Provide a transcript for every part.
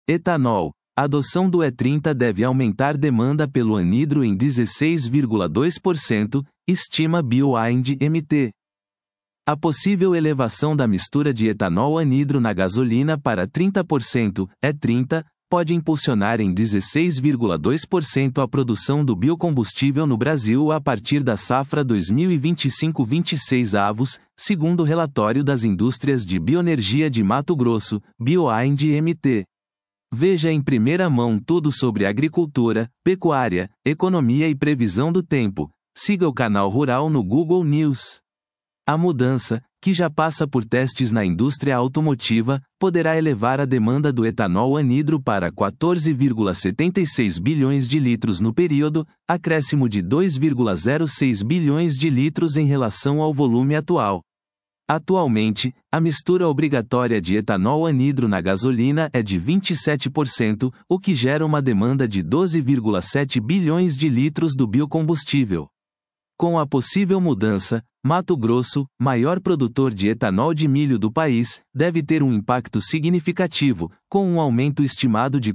Etanol. A adoção do E30 deve aumentar demanda pelo anidro em 16,2%, estima BioInd-MT. A possível elevação da mistura de etanol-anidro na gasolina para 30%, E30, pode impulsionar em 16,2% a produção do biocombustível no Brasil a partir da safra 2025-26 avos, segundo o relatório das indústrias de bioenergia de Mato Grosso, BioInd-MT. Veja em primeira mão tudo sobre agricultura, pecuária, economia e previsão do tempo. Siga o canal Rural no Google News. A mudança, que já passa por testes na indústria automotiva, poderá elevar a demanda do etanol anidro para 14,76 bilhões de litros no período, acréscimo de 2,06 bilhões de litros em relação ao volume atual. Atualmente, a mistura obrigatória de etanol anidro na gasolina é de 27%, o que gera uma demanda de 12,7 bilhões de litros do biocombustível. Com a possível mudança, Mato Grosso, maior produtor de etanol de milho do país, deve ter um impacto significativo, com um aumento estimado de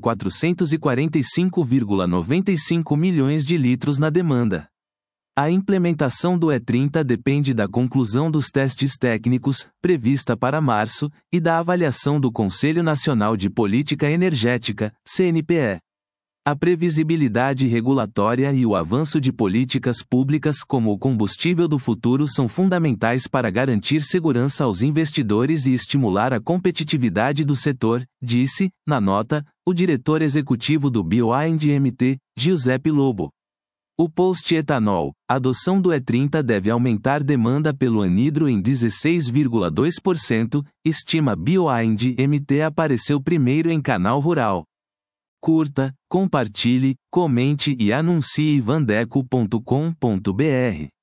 445,95 milhões de litros na demanda. A implementação do E30 depende da conclusão dos testes técnicos, prevista para março, e da avaliação do Conselho Nacional de Política Energética, CNPE. A previsibilidade regulatória e o avanço de políticas públicas como o combustível do futuro são fundamentais para garantir segurança aos investidores e estimular a competitividade do setor, disse, na nota, o diretor executivo do BioInd-MT, Giuseppe Lobo. O post-etanol, a adoção do E30 deve aumentar demanda pelo anidro em 16,2%, estima BioInd-MT. Apareceu primeiro em canal Rural. Curta, compartilhe, comente e anuncie vandeco.com.br.